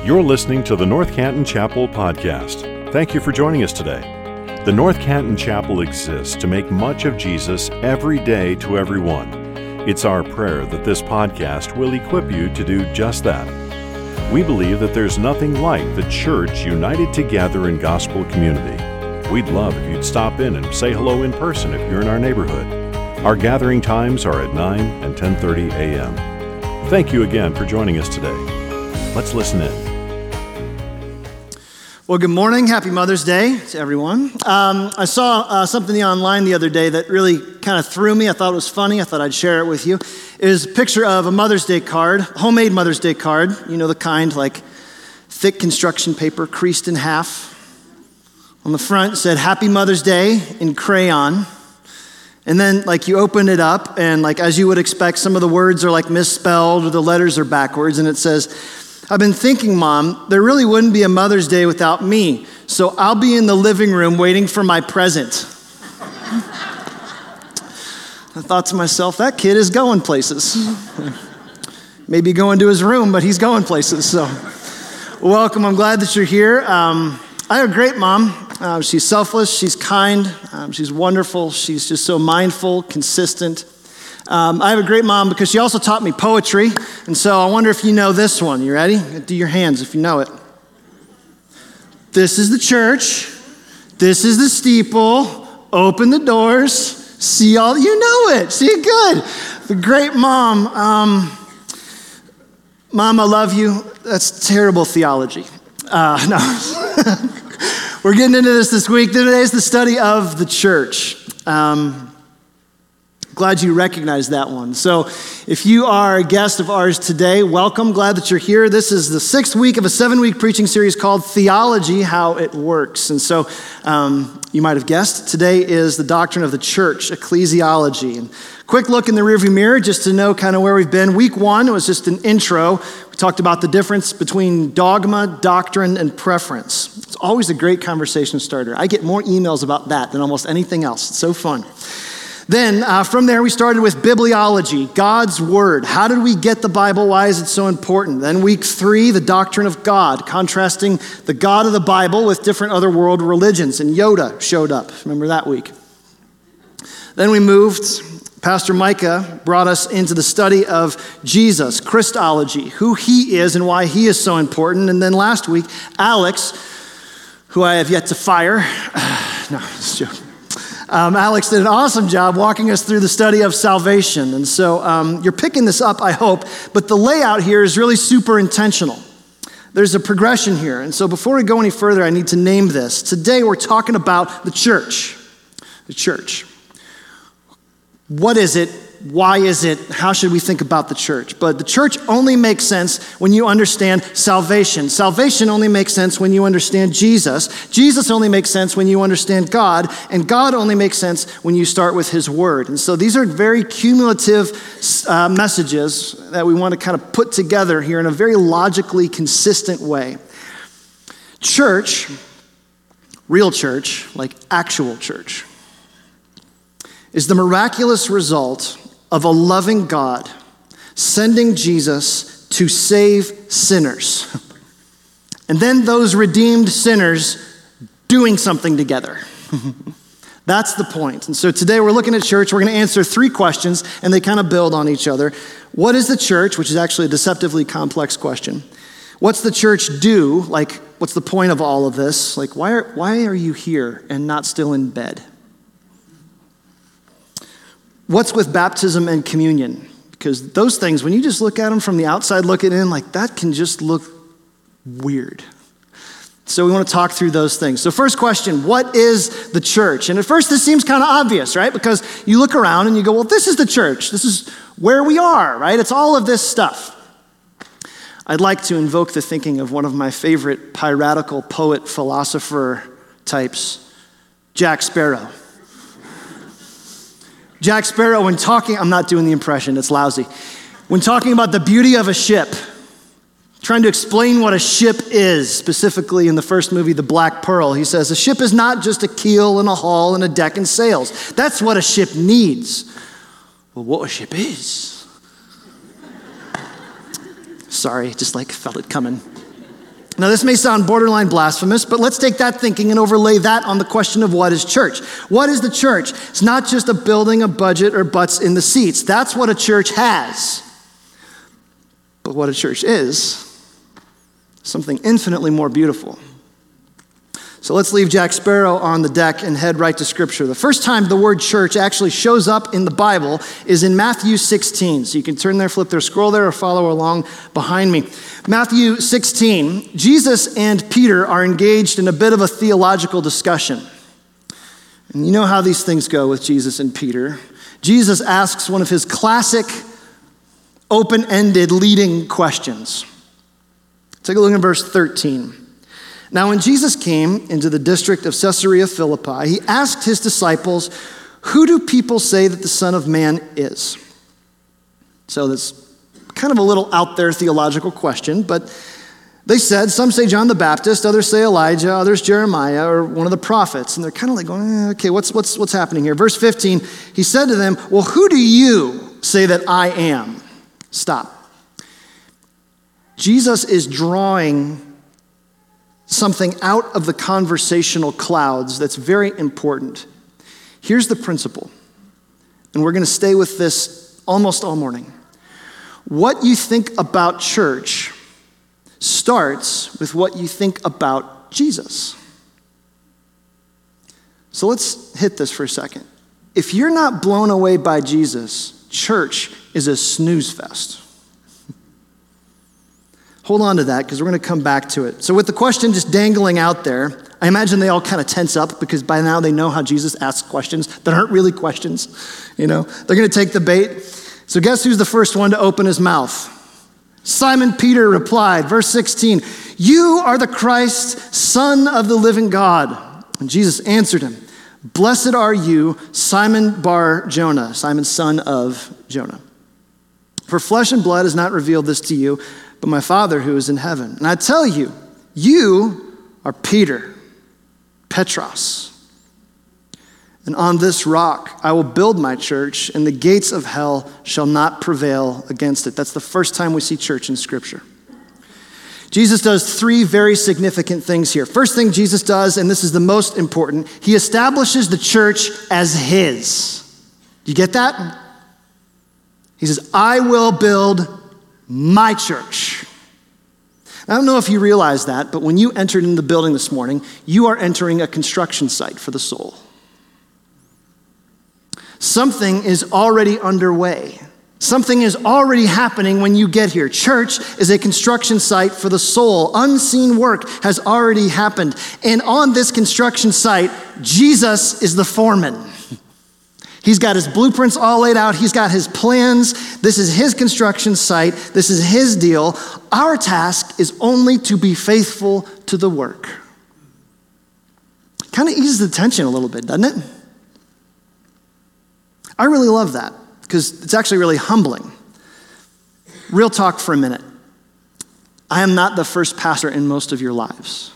You're listening to the North Canton Chapel podcast. Thank you for joining us today. The North Canton Chapel exists to make much of Jesus every day to everyone. It's our prayer that this podcast will equip you to do just that. We believe that there's nothing like the church united together in gospel community. We'd love if you'd stop in and say hello in person if you're in our neighborhood. Our gathering times are at 9 and 10:30 a.m. Thank you again for joining us today. Let's listen in. Well, good morning. Happy Mother's Day to everyone. I saw something online the other day that really kind of threw me. I thought it was funny. I thought I'd share it with you. It was a picture of a Mother's Day card, homemade Mother's Day card. You know, the kind like thick construction paper, creased in half. On the front it said, Happy Mother's Day in crayon. And then like you open it up and like as you would expect, some of the words are like misspelled or the letters are backwards. And it says, I've been thinking, Mom, there really wouldn't be a Mother's Day without me, so I'll be in the living room waiting for my present. I thought to myself, that kid is going places. Maybe going to his room, but he's going places. So welcome, I'm glad that you're here. I have a great mom. She's selfless, she's kind, she's wonderful, she's just so mindful, consistent. I have a great mom because she also taught me poetry, and so I wonder if you know this one. You ready? Do your hands if you know it. This is the church. This is the steeple. Open the doors. See all, you know it. See it good. The great mom. Mom, I love you. That's terrible theology. No. We're getting into this week. Today is the study of the church. Glad you recognize that one. So if you are a guest of ours today, welcome. Glad that you're here. This is the 6th week of a 7-week preaching series called Theology, How It Works. And so you might have guessed, today is the doctrine of the church, ecclesiology. And quick look in the rearview mirror just to know kind of where we've been. Week 1 was just an intro. We talked about the difference between dogma, doctrine, and preference. It's always a great conversation starter. I get more emails about that than almost anything else. It's so fun. Then from there, we started with bibliology, God's word. How did we get the Bible? Why is it so important? Then week 3, the doctrine of God, contrasting the God of the Bible with different other world religions. And Yoda showed up. Remember that week? Then we moved. Pastor Micah brought us into the study of Jesus, Christology, who he is and why he is so important. And then last week, Alex, who I have yet to fire. No, it's a joke. Alex did an awesome job walking us through the study of salvation. And so you're picking this up, I hope, but the layout here is really super intentional. There's a progression here. And so before we go any further, I need to name this. Today we're talking about the church. The church. What is it? Why is it? How should we think about the church? But the church only makes sense when you understand salvation. Salvation only makes sense when you understand Jesus. Jesus only makes sense when you understand God. And God only makes sense when you start with his word. And so these are very cumulative messages that we want to kind of put together here in a very logically consistent way. Church, real church, like actual church, is the miraculous result of a loving God sending Jesus to save sinners. And then those redeemed sinners doing something together. That's the point. And so today we're looking at church. We're going to answer 3 questions, and they kind of build on each other. What is the church? Which is actually a deceptively complex question. What's the church do? Like, what's the point of all of this? Like, why are you here and not still in bed? What's with baptism and communion? Because those things, when you just look at them from the outside looking in, like that can just look weird. So we want to talk through those things. So first question, what is the church? And at first this seems kind of obvious, right? Because you look around and you go, well, this is the church. This is where we are, right? It's all of this stuff. I'd like to invoke the thinking of one of my favorite piratical poet philosopher types, Jack Sparrow. Jack Sparrow, when talking, I'm not doing the impression, it's lousy. When talking about the beauty of a ship, trying to explain what a ship is, specifically in the first movie, The Black Pearl, he says, a ship is not just a keel and a hull and a deck and sails. That's what a ship needs. Well, what a ship is. Sorry, just like felt it coming. Now, this may sound borderline blasphemous, but let's take that thinking and overlay that on the question of what is church. What is the church? It's not just a building, a budget, or butts in the seats. That's what a church has. But what a church is something infinitely more beautiful. So let's leave Jack Sparrow on the deck and head right to Scripture. The first time the word church actually shows up in the Bible is in Matthew 16. So you can turn there, flip there, scroll there, or follow along behind me. Matthew 16, Jesus and Peter are engaged in a bit of a theological discussion. And you know how these things go with Jesus and Peter. Jesus asks one of his classic open-ended leading questions. Take a look at verse 13. Now, when Jesus came into the district of Caesarea Philippi, he asked his disciples, "Who do people say that the Son of Man is?" So that's kind of a little out there theological question, but they said, some say John the Baptist, others say Elijah, others Jeremiah, or one of the prophets. And they're kind of like going, okay, what's happening here? Verse 15, he said to them, "Well, who do you say that I am?" Stop. Jesus is drawing something out of the conversational clouds that's very important. Here's the principle, and we're going to stay with this almost all morning. What you think about church starts with what you think about Jesus. So let's hit this for a second. If you're not blown away by Jesus, church is a snooze fest. Hold on to that because we're going to come back to it. So with the question just dangling out there, I imagine they all kind of tense up because by now they know how Jesus asks questions that aren't really questions. You know, they're going to take the bait. So guess who's the first one to open his mouth? Simon Peter replied, verse 16, "You are the Christ, Son of the living God." And Jesus answered him, "Blessed are you, Simon Bar Jonah," Simon son of Jonah. "For flesh and blood has not revealed this to you, but my Father who is in heaven. And I tell you, you are Peter, Petros. And on this rock I will build my church, and the gates of hell shall not prevail against it." That's the first time we see church in Scripture. Jesus does three very significant things here. First thing Jesus does, and this is the most important, he establishes the church as his. You get that? He says, "I will build my church." I don't know if you realize that, but when you entered into the building this morning, you are entering a construction site for the soul. Something is already underway. Something is already happening when you get here. Church is a construction site for the soul. Unseen work has already happened. And on this construction site, Jesus is the foreman. He's got his blueprints all laid out. He's got his plans. This is his construction site. This is his deal. Our task is only to be faithful to the work. Kind of eases the tension a little bit, doesn't it? I really love that because it's actually really humbling. Real talk for a minute. I am not the first pastor in most of your lives.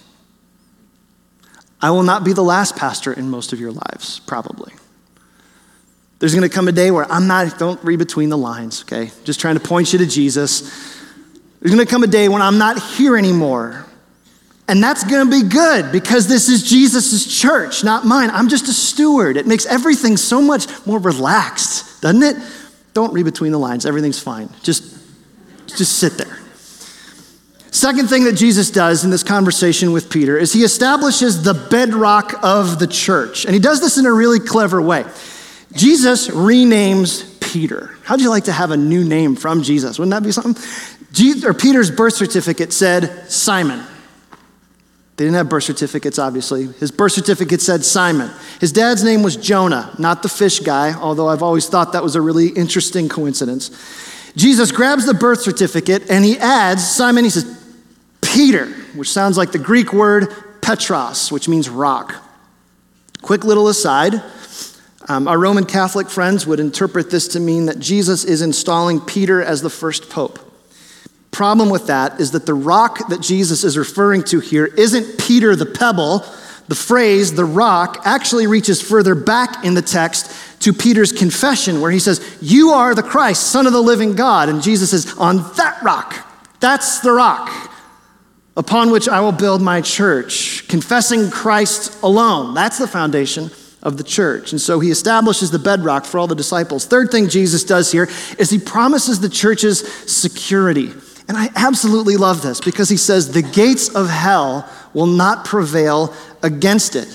I will not be the last pastor in most of your lives, probably. There's going to come a day where don't read between the lines, okay? Just trying to point you to Jesus. There's going to come a day when I'm not here anymore. And that's going to be good because this is Jesus' church, not mine. I'm just a steward. It makes everything so much more relaxed, doesn't it? Don't read between the lines. Everything's fine. Just sit there. Second thing that Jesus does in this conversation with Peter is he establishes the bedrock of the church. And he does this in a really clever way. Jesus renames Peter. How'd you like to have a new name from Jesus? Wouldn't that be something? Peter's birth certificate said Simon. They didn't have birth certificates, obviously. His birth certificate said Simon. His dad's name was Jonah, not the fish guy, although I've always thought that was a really interesting coincidence. Jesus grabs the birth certificate and he adds Simon, he says, Peter, which sounds like the Greek word Petros, which means rock. Quick little aside. Our Roman Catholic friends would interpret this to mean that Jesus is installing Peter as the first pope. Problem with that is that the rock that Jesus is referring to here isn't Peter the pebble. The phrase, the rock, actually reaches further back in the text to Peter's confession where he says, "You are the Christ, Son of the living God." And Jesus says, "On that rock, that's the rock. upon which I will build my church, confessing Christ alone. That's the foundation of the church. And so he establishes the bedrock for all the disciples. Third thing Jesus does here is he promises the church's security. And I absolutely love this because he says the gates of hell will not prevail against it.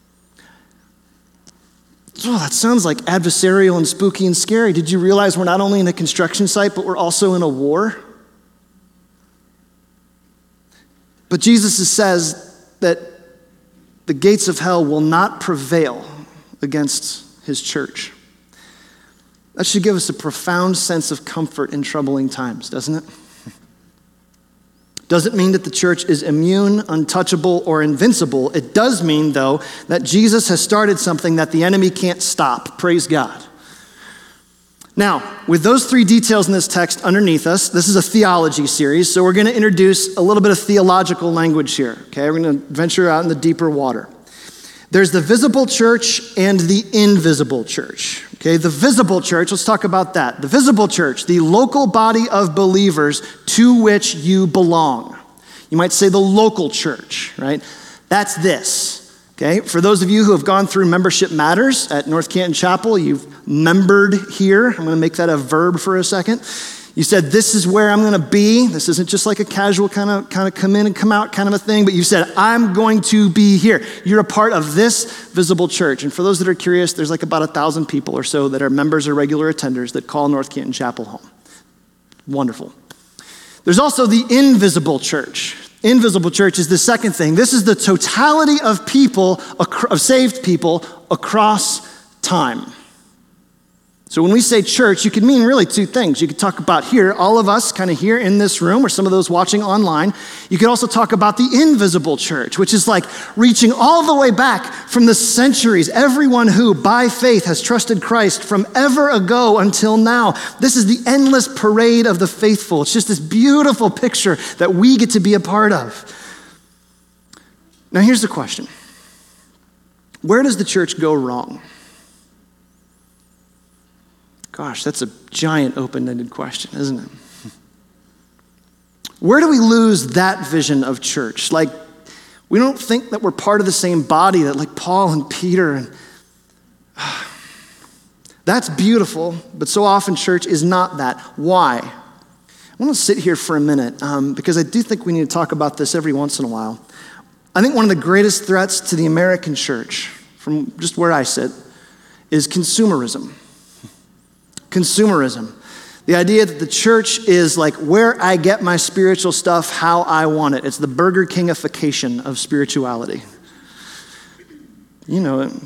Oh, that sounds like adversarial and spooky and scary. Did you realize we're not only in a construction site, but we're also in a war? But Jesus says that the gates of hell will not prevail against his church. That should give us a profound sense of comfort in troubling times, doesn't it? Doesn't mean that the church is immune, untouchable, or invincible. It does mean, though, that Jesus has started something that the enemy can't stop. Praise God. Now, with those three details in this text underneath us, this is a theology series, so we're going to introduce a little bit of theological language here, okay? We're going to venture out in the deeper water. There's the visible church and the invisible church, okay? The visible church, let's talk about that. The visible church, the local body of believers to which you belong. You might say the local church, right? That's this, okay? For those of you who have gone through Membership Matters at North Canton Chapel, you've membered here. I'm going to make that a verb for a second. You said, this is where I'm going to be. This isn't just like a casual kind of come in and come out kind of a thing, but you said, I'm going to be here. You're a part of this visible church. And for those that are curious, there's like about 1,000 people or so that are members or regular attenders that call North Canton Chapel home. Wonderful. There's also the invisible church. Invisible church is the second thing. This is the totality of people, of saved people across time. So when we say church, you could mean really two things. You could talk about here, all of us kind of here in this room, or some of those watching online. You could also talk about the invisible church, which is like reaching all the way back from the centuries. Everyone who, by faith, has trusted Christ from ever ago until now. This is the endless parade of the faithful. It's just this beautiful picture that we get to be a part of. Now here's the question. Where does the church go wrong? Gosh, that's a giant open-ended question, isn't it? Where do we lose that vision of church? Like, we don't think that we're part of the same body that like Paul and Peter and that's beautiful, but so often church is not that. Why? I want to sit here for a minute because I do think we need to talk about this every once in a while. I think one of the greatest threats to the American church, from just where I sit, is consumerism. Consumerism. The idea that the church is like where I get my spiritual stuff how I want it. It's the Burger Kingification of spirituality. You know it.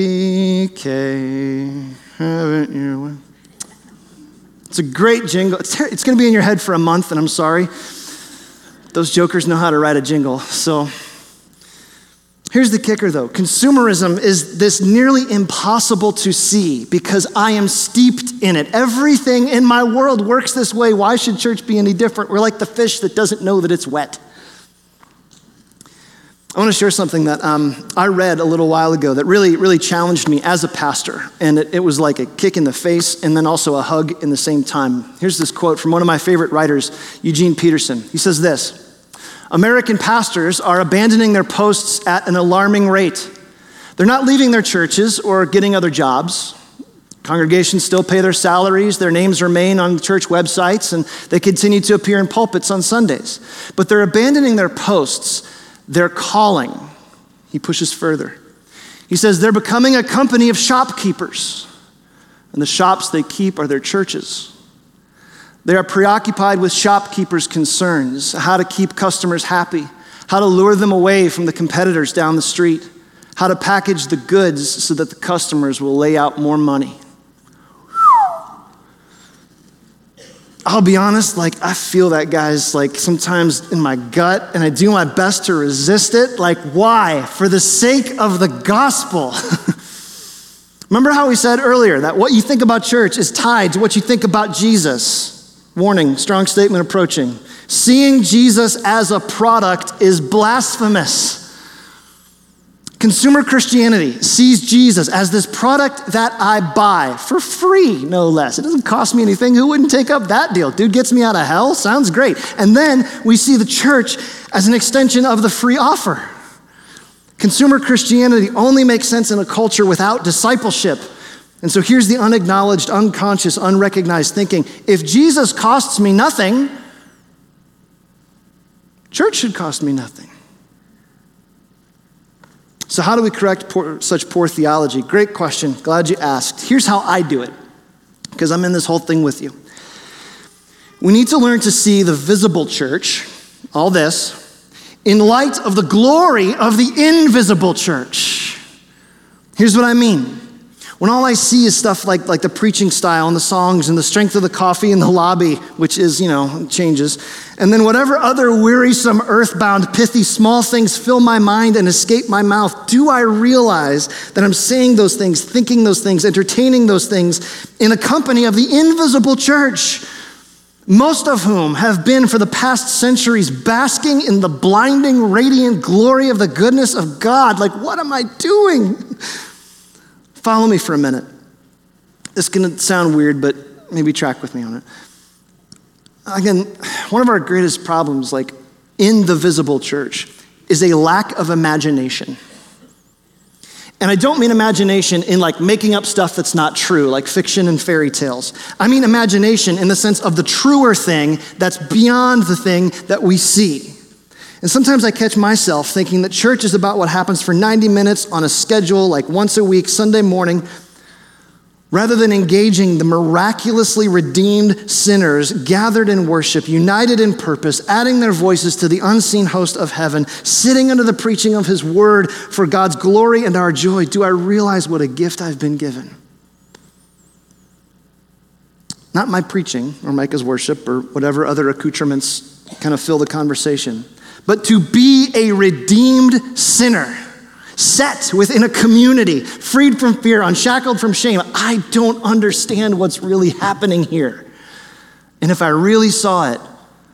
BK, haven't you? It's a great jingle. It's going to be in your head for a month, and I'm sorry. Those jokers know how to write a jingle. So here's the kicker, though. Consumerism is this nearly impossible to see because I am steeped in it. Everything in my world works this way. Why should church be any different? We're like the fish that doesn't know that it's wet. I want to share something that I read a little while ago that really, really challenged me as a pastor. And it was like a kick in the face and then also a hug in the same time. Here's this quote from one of my favorite writers, Eugene Peterson. He says this: American pastors are abandoning their posts at an alarming rate. They're not leaving their churches or getting other jobs. Congregations still pay their salaries, their names remain on church websites, and they continue to appear in pulpits on Sundays. But they're abandoning their posts, their calling. He pushes further. He says they're becoming a company of shopkeepers, and the shops they keep are their churches. They are preoccupied with shopkeepers' concerns, how to keep customers happy, how to lure them away from the competitors down the street, how to package the goods so that the customers will lay out more money. I'll be honest, like I feel that, guys, like sometimes in my gut, and I do my best to resist it. Like, why? For the sake of the gospel. Remember how we said earlier that what you think about church is tied to what you think about Jesus. Warning, strong statement approaching. Seeing Jesus as a product is blasphemous. Consumer Christianity sees Jesus as this product that I buy for free, no less. It doesn't cost me anything. Who wouldn't take up that deal? Dude gets me out of hell? Sounds great. And then we see the church as an extension of the free offer. Consumer Christianity only makes sense in a culture without discipleship. And so here's the unacknowledged, unconscious, unrecognized thinking. If Jesus costs me nothing, church should cost me nothing. So how do we correct such poor theology? Great question. Glad you asked. Here's how I do it, because I'm in this whole thing with you. We need to learn to see the visible church, all this, in light of the glory of the invisible church. Here's what I mean. When all I see is stuff like the preaching style and the songs and the strength of the coffee in the lobby, which is, changes, and then whatever other wearisome, earthbound, pithy, small things fill my mind and escape my mouth, do I realize that I'm saying those things, thinking those things, entertaining those things in the company of the invisible church, most of whom have been for the past centuries basking in the blinding, radiant glory of the goodness of God? Like, what am I doing? Follow me for a minute. It's going to sound weird, but maybe track with me on it. Again, one of our greatest problems, in the visible church, is a lack of imagination. And I don't mean imagination in making up stuff that's not true, like fiction and fairy tales. I mean imagination in the sense of the truer thing that's beyond the thing that we see. And sometimes I catch myself thinking that church is about what happens for 90 minutes on a schedule, once a week, Sunday morning, rather than engaging the miraculously redeemed sinners gathered in worship, united in purpose, adding their voices to the unseen host of heaven, sitting under the preaching of his word for God's glory and our joy. Do I realize what a gift I've been given? Not my preaching or Micah's worship or whatever other accoutrements kind of fill the conversation, but to be a redeemed sinner, set within a community, freed from fear, unshackled from shame. I don't understand what's really happening here. And if I really saw it,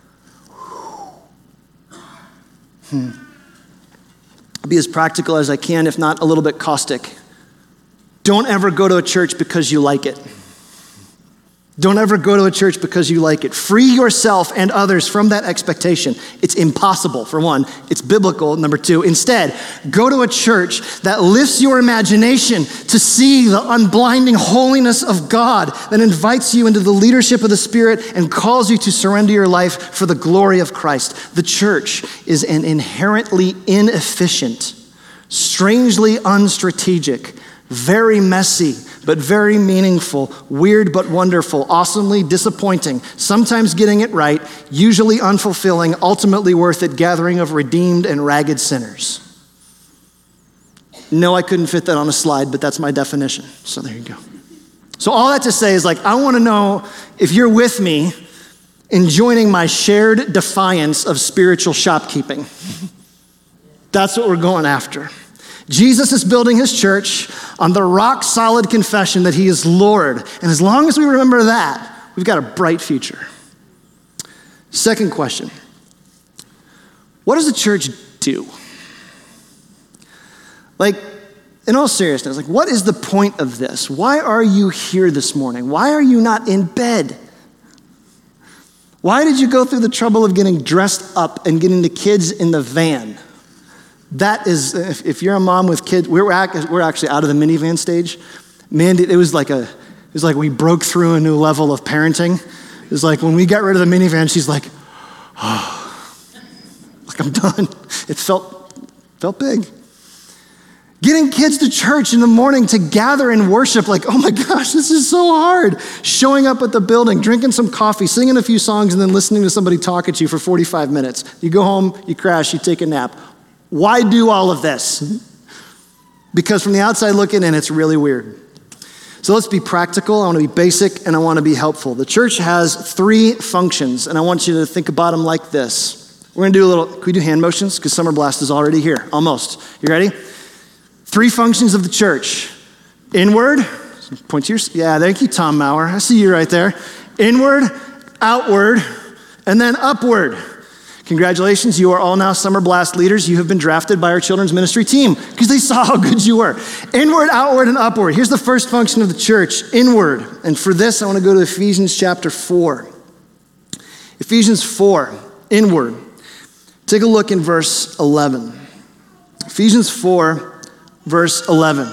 I'll be as practical as I can, if not a little bit caustic. Don't ever go to a church because you like it. Don't ever go to a church because you like it. Free yourself and others from that expectation. It's impossible, for one. It's biblical, number two. Instead, go to a church that lifts your imagination to see the unblinding holiness of God, that invites you into the leadership of the Spirit and calls you to surrender your life for the glory of Christ. The church is an inherently inefficient, strangely unstrategic, very messy, but very meaningful, weird but wonderful, awesomely disappointing, sometimes getting it right, usually unfulfilling, ultimately worth it gathering of redeemed and ragged sinners. No, I couldn't fit that on a slide, but that's my definition. So there you go. So all that to say is I want to know if you're with me in joining my shared defiance of spiritual shopkeeping. That's what we're going after. Jesus is building his church on the rock-solid confession that he is Lord. And as long as we remember that, we've got a bright future. Second question, what does the church do? In all seriousness, what is the point of this? Why are you here this morning? Why are you not in bed? Why did you go through the trouble of getting dressed up and getting the kids in the van? That is, if you're a mom with kids, we're actually out of the minivan stage. Mandy, it was like we broke through a new level of parenting. It was like when we got rid of the minivan, she's like, oh, I'm done. It felt big. Getting kids to church in the morning to gather and worship, oh my gosh, this is so hard. Showing up at the building, drinking some coffee, singing a few songs, and then listening to somebody talk at you for 45 minutes. You go home, you crash, you take a nap. Why do all of this? Because from the outside looking in, it's really weird. So let's be practical. I want to be basic, and I want to be helpful. The church has 3 functions, and I want you to think about them like this. We're going to do can we do hand motions? Because Summer Blast is already here, almost. You ready? 3 functions of the church. Inward, point to yeah, thank you, Tom Maurer. I see you right there. Inward, outward, and then upward. Congratulations, you are all now Summer Blast leaders. You have been drafted by our children's ministry team because they saw how good you were. Inward, outward, and upward. Here's the first function of the church, inward. And for this, I want to go to Ephesians chapter 4. Ephesians 4, inward. Take a look in verse 11. Ephesians 4, verse 11.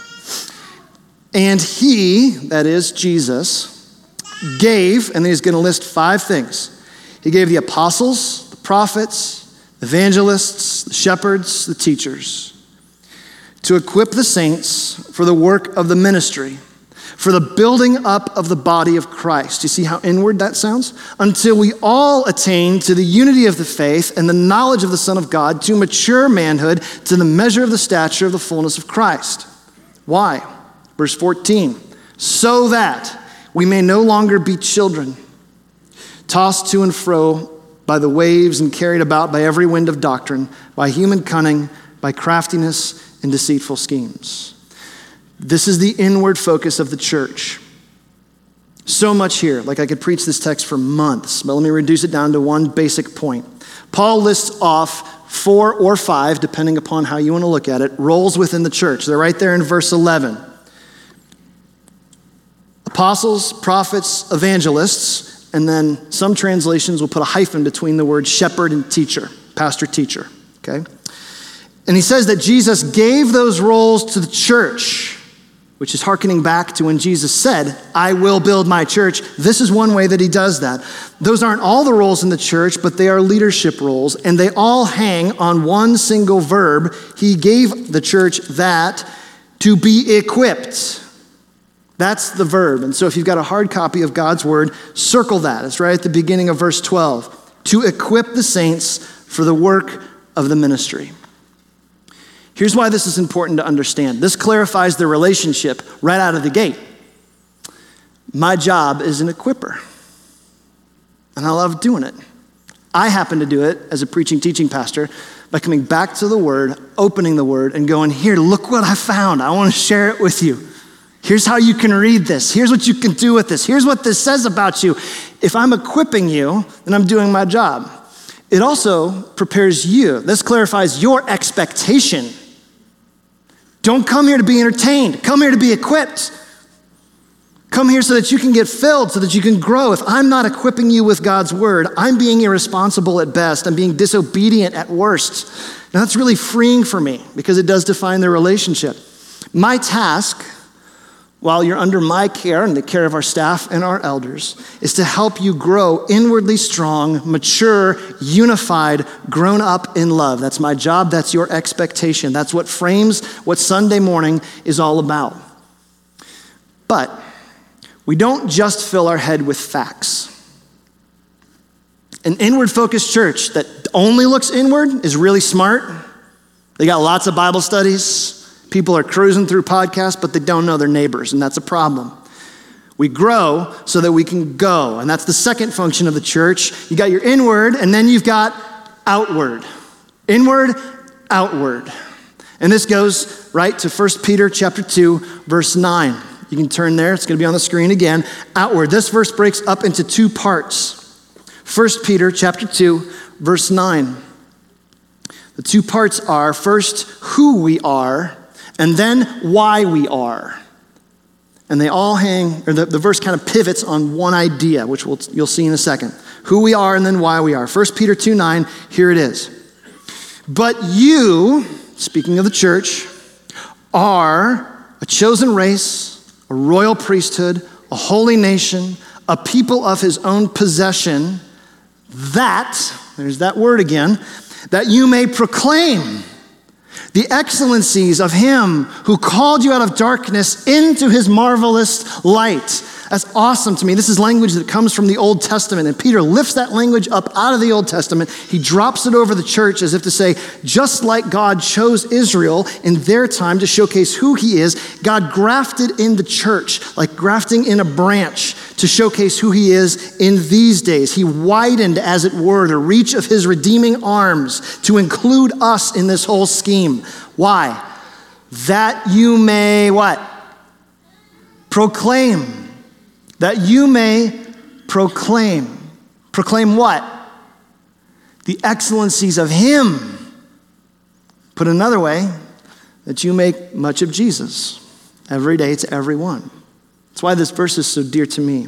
And he, that is Jesus, gave, and then he's going to list 5 things. He gave the apostles, the prophets, the evangelists, the shepherds, the teachers, to equip the saints for the work of the ministry, for the building up of the body of Christ. You see how inward that sounds? Until we all attain to the unity of the faith and the knowledge of the Son of God, to mature manhood, to the measure of the stature of the fullness of Christ. Why? Verse 14, so that we may no longer be children, tossed to and fro by the waves and carried about by every wind of doctrine, by human cunning, by craftiness and deceitful schemes. This is the inward focus of the church. So much here, like I could preach this text for months, but let me reduce it down to one basic point. Paul lists off 4 or 5, depending upon how you want to look at it, roles within the church. They're right there in verse 11. Apostles, prophets, evangelists, and then some translations will put a hyphen between the word shepherd and teacher, pastor-teacher, okay? And he says that Jesus gave those roles to the church, which is hearkening back to when Jesus said, I will build my church. This is one way that he does that. Those aren't all the roles in the church, but they are leadership roles, and they all hang on one single verb. He gave the church that to be equipped. That's the verb. And so if you've got a hard copy of God's word, circle that. It's right at the beginning of verse 12. To equip the saints for the work of the ministry. Here's why this is important to understand. This clarifies the relationship right out of the gate. My job is an equipper, and I love doing it. I happen to do it as a preaching, teaching pastor by coming back to the word, opening the word, and going, here, look what I found. I want to share it with you. Here's how you can read this. Here's what you can do with this. Here's what this says about you. If I'm equipping you, then I'm doing my job. It also prepares you. This clarifies your expectation. Don't come here to be entertained. Come here to be equipped. Come here so that you can get filled, so that you can grow. If I'm not equipping you with God's word, I'm being irresponsible at best. I'm being disobedient at worst. Now that's really freeing for me because it does define the relationship. My task, while you're under my care and the care of our staff and our elders, is to help you grow inwardly strong, mature, unified, grown up in love. That's my job. That's your expectation. That's what frames what Sunday morning is all about. But we don't just fill our head with facts. An inward-focused church that only looks inward is really smart. They got lots of Bible studies. People are cruising through podcasts, but they don't know their neighbors, and that's a problem. We grow so that we can go, and that's the second function of the church. You got your inward, and then you've got outward. Inward, outward. And this goes right to 1 Peter chapter 2, verse 9. You can turn there. It's going to be on the screen again. Outward. This verse breaks up into 2 parts. 1 Peter chapter 2, verse 9. The 2 parts are, first, who we are, and then why we are. And they all hang, or the verse kind of pivots on one idea, which you'll see in a second. Who we are and then why we are. 1 Peter 2:9, here it is. But you, speaking of the church, are a chosen race, a royal priesthood, a holy nation, a people of his own possession, that, there's that word again, that you may proclaim the excellencies of him who called you out of darkness into his marvelous light. That's awesome to me. This is language that comes from the Old Testament, and Peter lifts that language up out of the Old Testament. He drops it over the church as if to say, just like God chose Israel in their time to showcase who he is, God grafted in the church, like grafting in a branch to showcase who he is in these days. He widened, as it were, the reach of his redeeming arms to include us in this whole scheme. Why? That you may what? Proclaim. That you may proclaim. Proclaim what? the excellencies of him. Put another way, that you make much of Jesus every day to everyone. That's why this verse is so dear to me.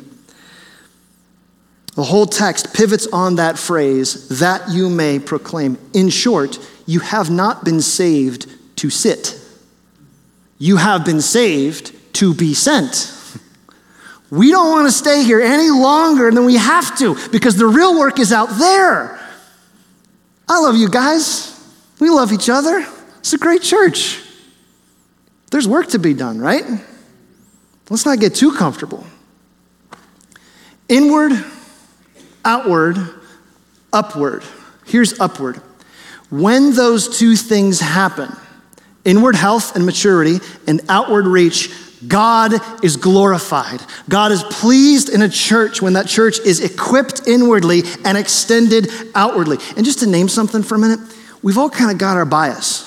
The whole text pivots on that phrase, that you may proclaim. In short, you have not been saved to sit. You have been saved to be sent. We don't want to stay here any longer than we have to because the real work is out there. I love you guys. We love each other. It's a great church. There's work to be done, right? Let's not get too comfortable. Inward, outward, upward. Here's upward. When those two things happen, inward health and maturity and outward reach, God is glorified. God is pleased in a church when that church is equipped inwardly and extended outwardly. And just to name something for a minute, we've all kind of got our bias.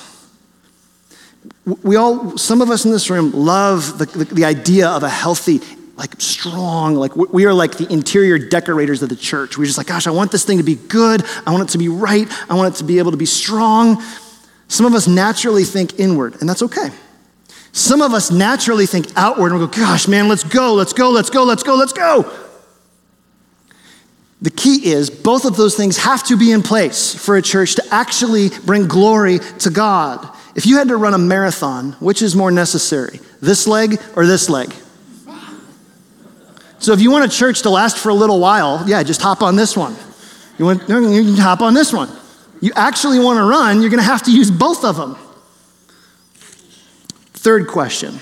Some of us in this room love the idea of a healthy, strong, we are like the interior decorators of the church. We're just like, gosh, I want this thing to be good. I want it to be right. I want it to be able to be strong. Some of us naturally think inward, and that's okay. Some of us naturally think outward, and we go, gosh, man, let's go. The key is both of those things have to be in place for a church to actually bring glory to God. If you had to run a marathon, which is more necessary, this leg or this leg? So if you want a church to last for a little while, just hop on this one. You can hop on this one. You actually want to run, you're going to have to use both of them. Third question.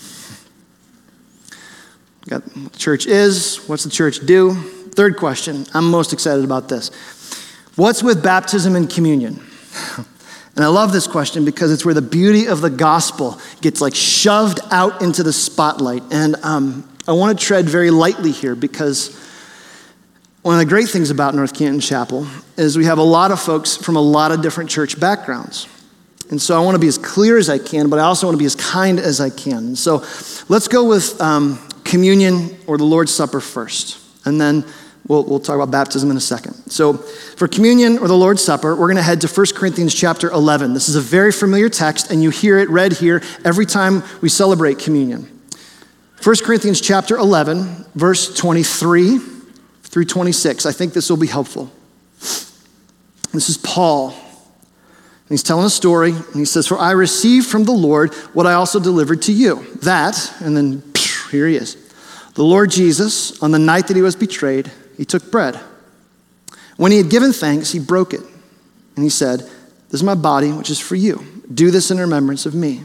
Got what the church is, what's the church do? Third question, I'm most excited about this. What's with baptism and communion? And I love this question because it's where the beauty of the gospel gets shoved out into the spotlight. And I want to tread very lightly here because one of the great things about North Canton Chapel is we have a lot of folks from a lot of different church backgrounds. And so I want to be as clear as I can, but I also want to be as kind as I can. And so let's go with communion or the Lord's Supper first. And then we'll talk about baptism in a second. So for communion or the Lord's Supper, we're going to head to 1 Corinthians chapter 11. This is a very familiar text, and you hear it read here every time we celebrate communion. 1 Corinthians chapter 11, verse 23 through 26. I think this will be helpful. This is Paul. And he's telling a story, and he says, for I received from the Lord what I also delivered to you. That, and then here he is. The Lord Jesus, on the night that he was betrayed, he took bread. When he had given thanks, he broke it. And he said, this is my body, which is for you. Do this in remembrance of me.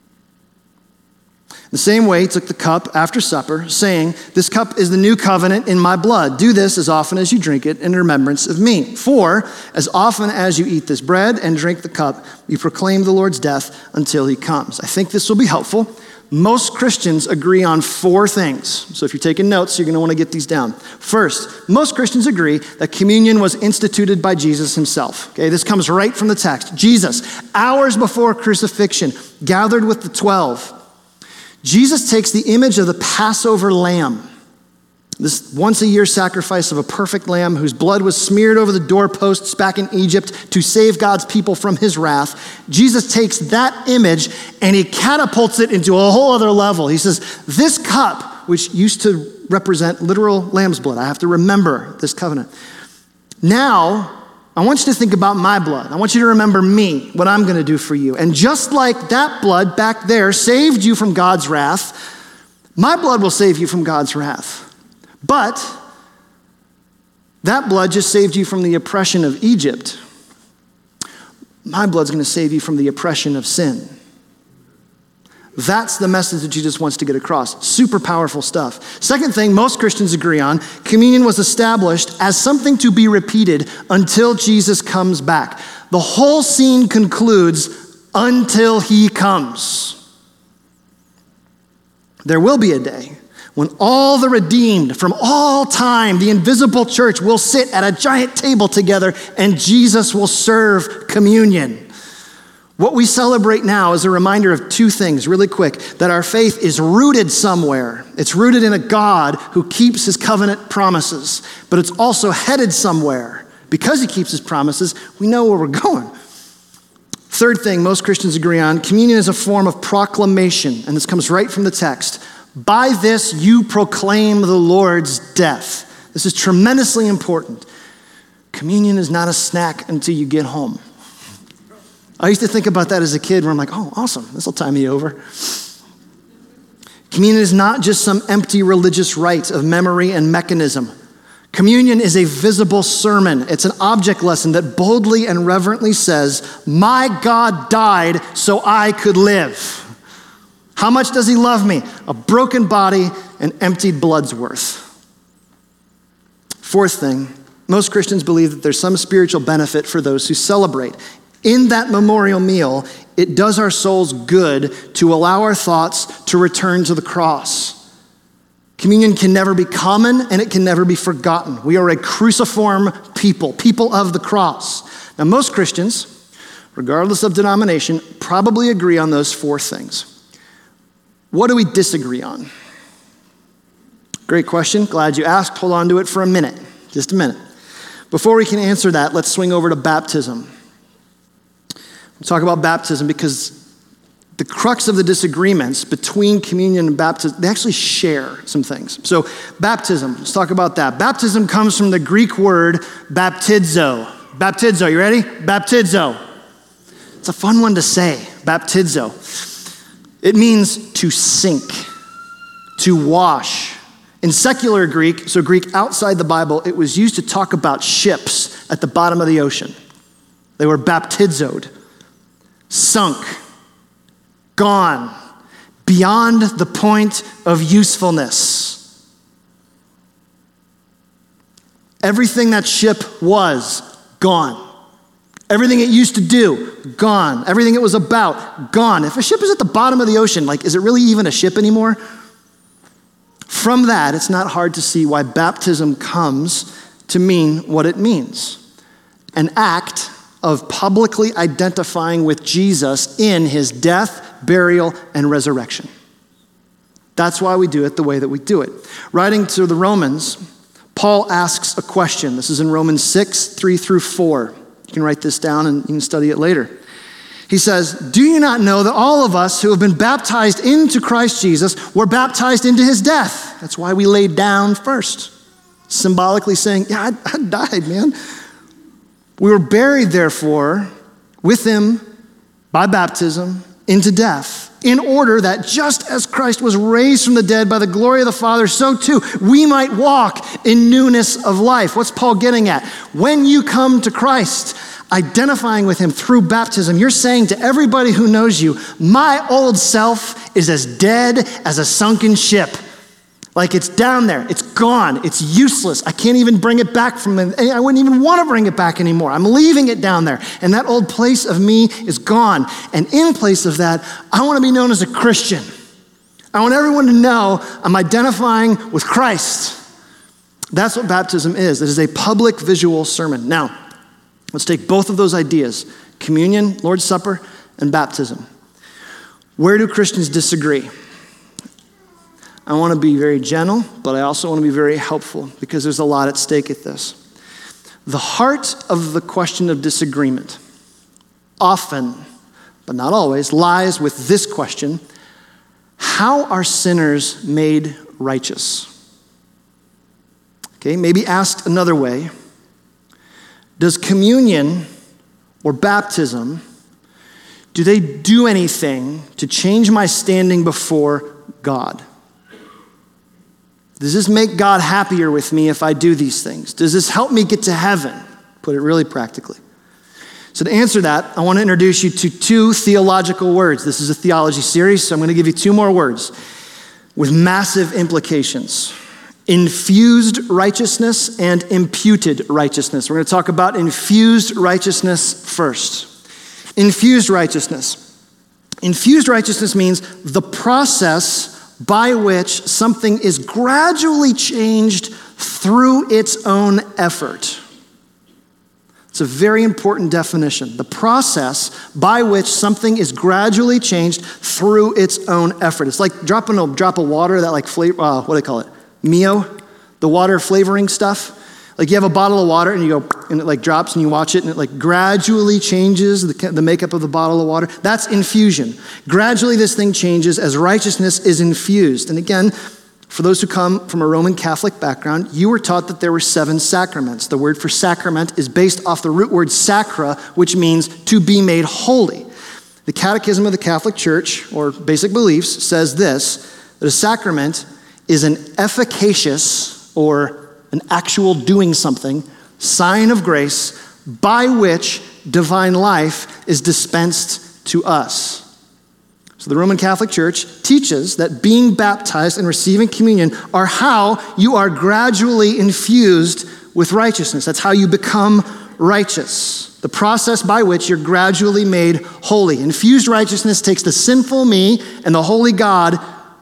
The same way he took the cup after supper, saying, this cup is the new covenant in my blood. Do this as often as you drink it in remembrance of me. For as often as you eat this bread and drink the cup, you proclaim the Lord's death until he comes. I think this will be helpful. Most Christians agree on four things. So if you're taking notes, you're going to want to get these down. First, most Christians agree that communion was instituted by Jesus himself. Okay, this comes right from the text. Jesus, hours before crucifixion, gathered with the 12. Jesus takes the image of the Passover lamb, this once-a-year sacrifice of a perfect lamb whose blood was smeared over the doorposts back in Egypt to save God's people from his wrath. Jesus takes that image and he catapults it into a whole other level. He says, this cup, which used to represent literal lamb's blood, I have to remember this covenant. Now, I want you to think about my blood. I want you to remember me, what I'm going to do for you. And just like that blood back there saved you from God's wrath, my blood will save you from God's wrath. But that blood just saved you from the oppression of Egypt. My blood's going to save you from the oppression of sin. That's the message that Jesus wants to get across. Super powerful stuff. Second thing most Christians agree on, communion was established as something to be repeated until Jesus comes back. The whole scene concludes until he comes. There will be a day when all the redeemed from all time, the invisible church, will sit at a giant table together and Jesus will serve communion. What we celebrate now is a reminder of two things, really quick, that our faith is rooted somewhere. It's rooted in a God who keeps his covenant promises, but it's also headed somewhere. Because he keeps his promises, we know where we're going. Third thing most Christians agree on, communion is a form of proclamation, and this comes right from the text. By this you proclaim the Lord's death. This is tremendously important. Communion is not a snack until you get home. I used to think about that as a kid where I'm like, oh, awesome, this will tie me over. Communion is not just some empty religious rite of memory and mechanism. Communion is a visible sermon. It's an object lesson that boldly and reverently says, my God died so I could live. How much does he love me? A broken body and emptied blood's worth. Fourth thing, most Christians believe that there's some spiritual benefit for those who celebrate. In that memorial meal, it does our souls good to allow our thoughts to return to the cross. Communion can never be common and it can never be forgotten. We are a cruciform people of the cross. Now, most Christians, regardless of denomination, probably agree on those four things. What do we disagree on? Great question. Glad you asked. Hold on to it for a minute, just a minute. Before we can answer that, let's swing over to baptism. We'll talk about baptism because the crux of the disagreements between communion and baptism, they actually share some things. So baptism, let's talk about that. Baptism comes from the Greek word baptizo. Baptizo, you ready? Baptizo. It's a fun one to say, baptizo. It means to sink, to wash. In secular Greek, so Greek outside the Bible, it was used to talk about ships at the bottom of the ocean. They were baptizoed, sunk, gone, beyond the point of usefulness. Everything that ship was, gone. Everything it used to do, gone. Everything it was about, gone. If a ship is at the bottom of the ocean, is it really even a ship anymore? From that, it's not hard to see why baptism comes to mean what it means. An act of publicly identifying with Jesus in his death, burial, and resurrection. That's why we do it the way that we do it. Writing to the Romans, Paul asks a question. This is in Romans 6, 3 through 4. You can write this down and you can study it later. He says, do you not know that all of us who have been baptized into Christ Jesus were baptized into his death? That's why we laid down first. Symbolically saying, yeah, I died, man. We were buried, therefore, with him by baptism into death, in order that just as Christ was raised from the dead by the glory of the Father, so too we might walk in newness of life. What's Paul getting at? When you come to Christ, identifying with him through baptism, you're saying to everybody who knows you, my old self is as dead as a sunken ship. It's down there, it's gone, it's useless. I can't even bring it back I wouldn't even want to bring it back anymore. I'm leaving it down there. And that old place of me is gone. And in place of that, I want to be known as a Christian. I want everyone to know I'm identifying with Christ. That's what baptism is. It is a public visual sermon. Now, let's take both of those ideas, communion, Lord's Supper, and baptism. Where do Christians disagree? I want to be very gentle, but I also want to be very helpful because there's a lot at stake at this. The heart of the question of disagreement often, but not always, lies with this question: how are sinners made righteous? Okay, maybe asked another way, does communion or baptism, do they do anything to change my standing before God? Does this make God happier with me if I do these things? Does this help me get to heaven? Put it really practically. So to answer that, I want to introduce you to two theological words. This is a theology series, so I'm going to give you two more words with massive implications. Infused righteousness and imputed righteousness. We're going to talk about infused righteousness first. Infused righteousness. Infused righteousness means the process by which something is gradually changed through its own effort. It's a very important definition. The process by which something is gradually changed through its own effort. It's like dropping a drop of water that flavor, what do they call it? Mio, the water flavoring stuff. Like you have a bottle of water and you go, and it like drops and you watch it and it like gradually changes the makeup of the bottle of water. That's infusion. Gradually this thing changes as righteousness is infused. And again, for those who come from a Roman Catholic background, you were taught that there were 7 sacraments. The word for sacrament is based off the root word sacra, which means to be made holy. The Catechism of the Catholic Church, or Basic Beliefs, says this, that a sacrament is an efficacious or an actual doing something, sign of grace by which divine life is dispensed to us. So the Roman Catholic Church teaches that being baptized and receiving communion are how you are gradually infused with righteousness. That's how you become righteous. The process by which you're gradually made holy. Infused righteousness takes the sinful me and the holy God,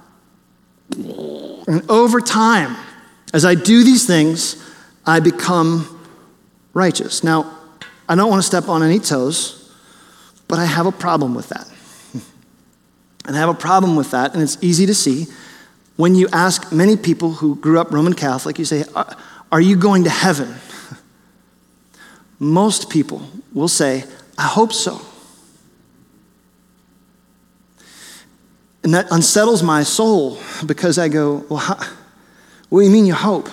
and over time, as I do these things, I become righteous. Now, I don't want to step on any toes, but I have a problem with that. And I have a problem with that, and it's easy to see. When you ask many people who grew up Roman Catholic, you say, are you going to heaven? Most people will say, I hope so. And that unsettles my soul because I go, well, what do you mean you hope?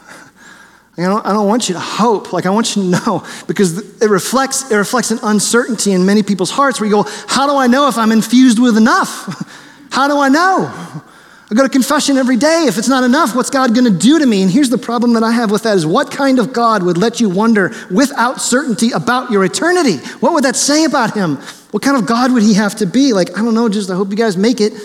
I don't want you to hope. Like I want you to know, because it reflects an uncertainty in many people's hearts where you go, how do I know if I'm infused with enough? How do I know? I go to confession every day. If it's not enough, what's God going to do to me? And here's the problem that I have with that is what kind of God would let you wonder without certainty about your eternity? What would that say about him? What kind of God would he have to be? Like, I don't know, just I hope you guys make it.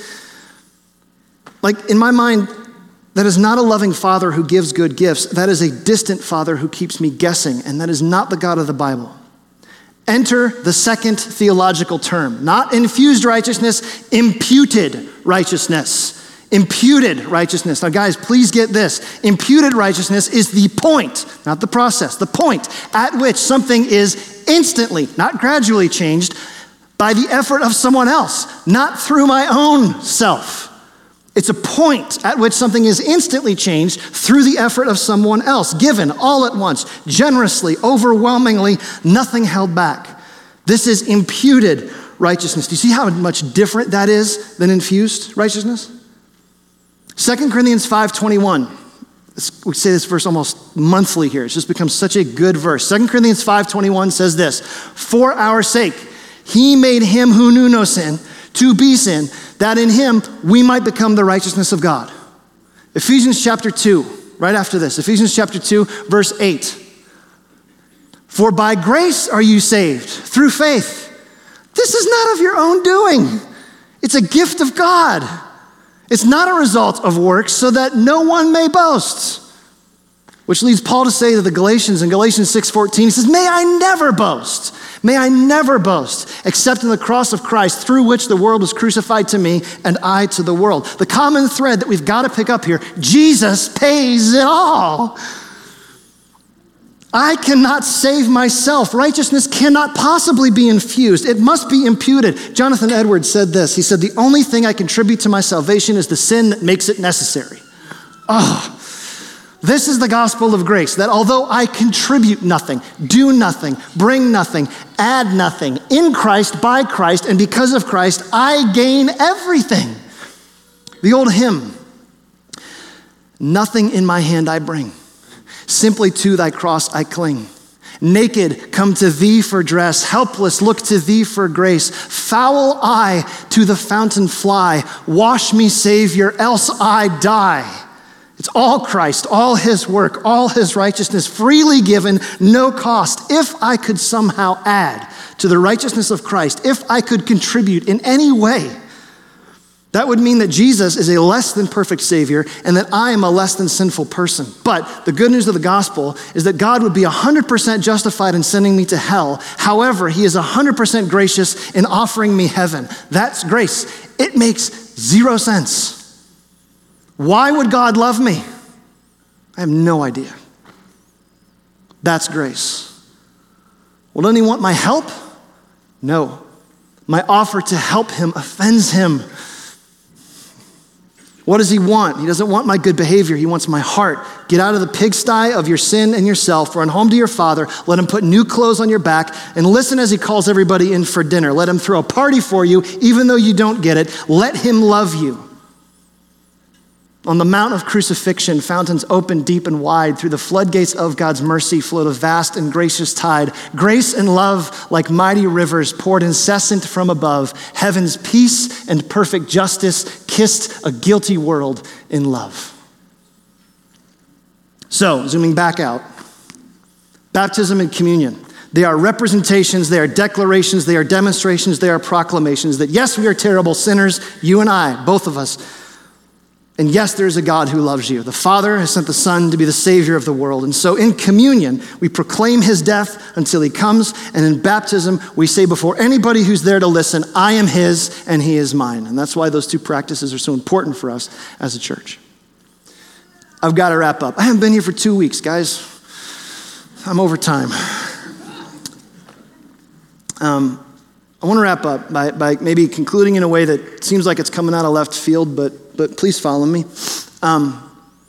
Like in my mind, that is not a loving father who gives good gifts. That is a distant father who keeps me guessing, and that is not the God of the Bible. Enter the second theological term, not infused righteousness, imputed righteousness. Imputed righteousness. Now guys, please get this. Imputed righteousness is the point, not the process, the point at which something is instantly, not gradually changed by the effort of someone else, not through my own self. It's a point at which something is instantly changed through the effort of someone else, given all at once, generously, overwhelmingly, nothing held back. This is imputed righteousness. Do you see how much different that is than infused righteousness? 2 Corinthians 5:21. We say this verse almost monthly here. It's just become such a good verse. 2 Corinthians 5:21 says this, for our sake, he made him who knew no sin to be sin, that in him we might become the righteousness of God. Ephesians chapter 2, right after this, Ephesians chapter 2, verse 8. For by grace are you saved, through faith. This is not of your own doing. It's a gift of God. It's not a result of works, so that no one may boast. Which leads Paul to say to the Galatians in Galatians 6:14, he says, may I never boast. May I never boast, except in the cross of Christ, through which the world was crucified to me and I to the world. The common thread that we've got to pick up here, Jesus pays it all. I cannot save myself. Righteousness cannot possibly be infused. It must be imputed. Jonathan Edwards said this. He said, the only thing I contribute to my salvation is the sin that makes it necessary. This is the gospel of grace, that although I contribute nothing, do nothing, bring nothing, add nothing, in Christ, by Christ, and because of Christ, I gain everything. The old hymn, nothing in my hand I bring, simply to thy cross I cling. Naked, come to thee for dress, helpless, look to thee for grace. Foul I to the fountain fly, wash me, Savior, else I die. It's all Christ, all his work, all his righteousness, freely given, no cost. If I could somehow add to the righteousness of Christ, if I could contribute in any way, that would mean that Jesus is a less than perfect Savior and that I am a less than sinful person. But the good news of the gospel is that God would be 100% justified in sending me to hell. However, he is 100% gracious in offering me heaven. That's grace. It makes zero sense. Why would God love me? I have no idea. That's grace. Well, doesn't he want my help? No. My offer to help him offends him. What does he want? He doesn't want my good behavior. He wants my heart. Get out of the pigsty of your sin and yourself. Run home to your father. Let him put new clothes on your back and listen as he calls everybody in for dinner. Let him throw a party for you, even though you don't get it. Let him love you. On the Mount of Crucifixion, fountains opened deep and wide. Through the floodgates of God's mercy flowed a vast and gracious tide. Grace and love, like mighty rivers, poured incessant from above. Heaven's peace and perfect justice kissed a guilty world in love. So, zooming back out, baptism and communion. They are representations, they are declarations, they are demonstrations, they are proclamations that yes, we are terrible sinners, you and I, both of us. And yes, there is a God who loves you. The Father has sent the Son to be the Savior of the world. And so in communion, we proclaim his death until he comes. And in baptism, we say before anybody who's there to listen, I am his and he is mine. And that's why those two practices are so important for us as a church. I've got to wrap up. I haven't been here for 2 weeks, guys. I'm over time. I want to wrap up by maybe concluding in a way that seems like it's coming out of left field, but please follow me. I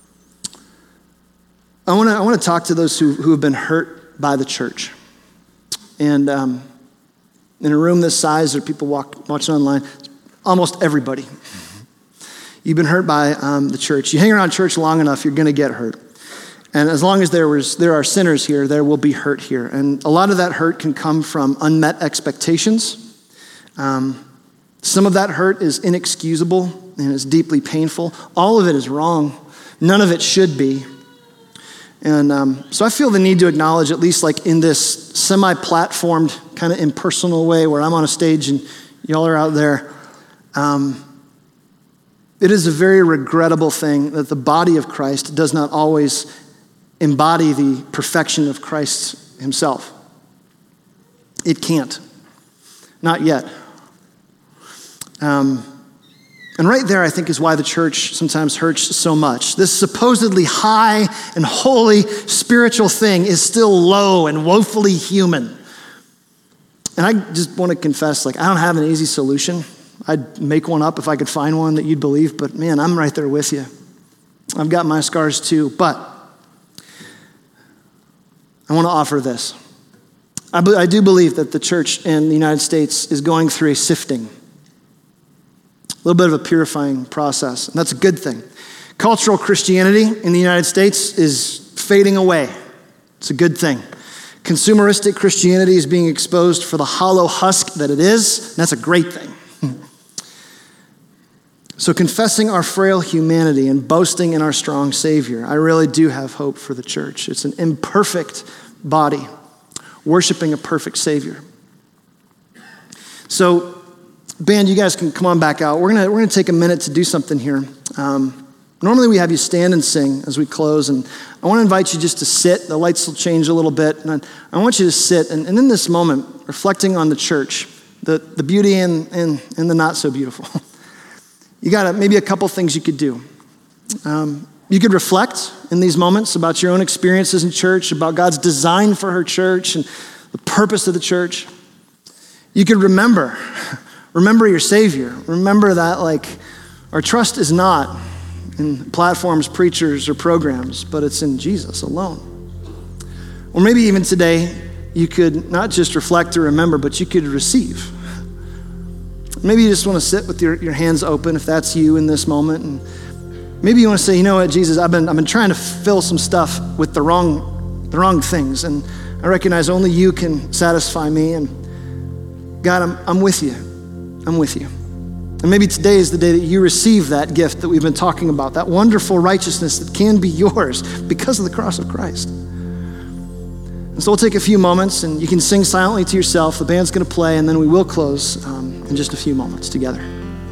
want to talk to those who have been hurt by the church. And in a room this size, there are people watching online, almost everybody. You've been hurt by the church. You hang around church long enough, you're going to get hurt. And as long as there are sinners here, there will be hurt here. And a lot of that hurt can come from unmet expectations. Some of that hurt is inexcusable and is deeply painful. All of it is wrong. None of it should be. And so I feel the need to acknowledge, at least like in this semi-platformed, kind of impersonal way where I'm on a stage and y'all are out there, it is a very regrettable thing that the body of Christ does not always embody the perfection of Christ himself. It can't. Not yet. And right there, I think, is why the church sometimes hurts so much. This supposedly high and holy spiritual thing is still low and woefully human. And I just want to confess, I don't have an easy solution. I'd make one up if I could find one that you'd believe, but man, I'm right there with you. I've got my scars too, but I want to offer this. I do believe that the church in the United States is going through a sifting, a little bit of a purifying process, and that's a good thing. Cultural Christianity in the United States is fading away. It's a good thing. Consumeristic Christianity is being exposed for the hollow husk that it is, and that's a great thing. So confessing our frail humanity and boasting in our strong Savior, I really do have hope for the church. It's an imperfect body worshiping a perfect Savior. So, band, you guys can come on back out. We're gonna take a minute to do something here. Normally we have you stand and sing as we close, and I want to invite you just to sit. The lights will change a little bit, and I want you to sit, and in this moment, reflecting on the church, the beauty and the not so beautiful. You got maybe a couple things you could do. You could reflect in these moments about your own experiences in church, about God's design for her church and the purpose of the church. You could remember your Savior. Remember that our trust is not in platforms, preachers, or programs, but it's in Jesus alone. Or maybe even today, you could not just reflect or remember, but you could receive. Maybe you just want to sit with your hands open if that's you in this moment. And maybe you want to say, you know what, Jesus, I've been trying to fill some stuff with the wrong things. And I recognize only you can satisfy me. And God, I'm with you. I'm with you. And maybe today is the day that you receive that gift that we've been talking about, that wonderful righteousness that can be yours because of the cross of Christ. And so we'll take a few moments and you can sing silently to yourself. The band's going to play and then we will close in just a few moments together.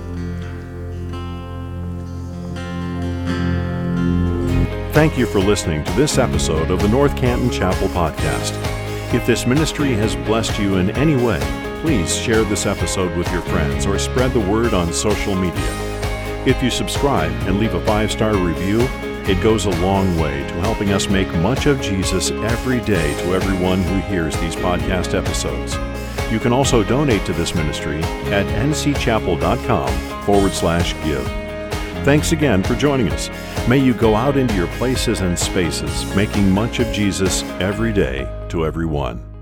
Thank you for listening to this episode of the North Canton Chapel Podcast. If this ministry has blessed you in any way, please share this episode with your friends or spread the word on social media. If you subscribe and leave a 5-star review, it goes a long way to helping us make much of Jesus every day to everyone who hears these podcast episodes. You can also donate to this ministry at ncchapel.com/give. Thanks again for joining us. May you go out into your places and spaces, making much of Jesus every day to everyone.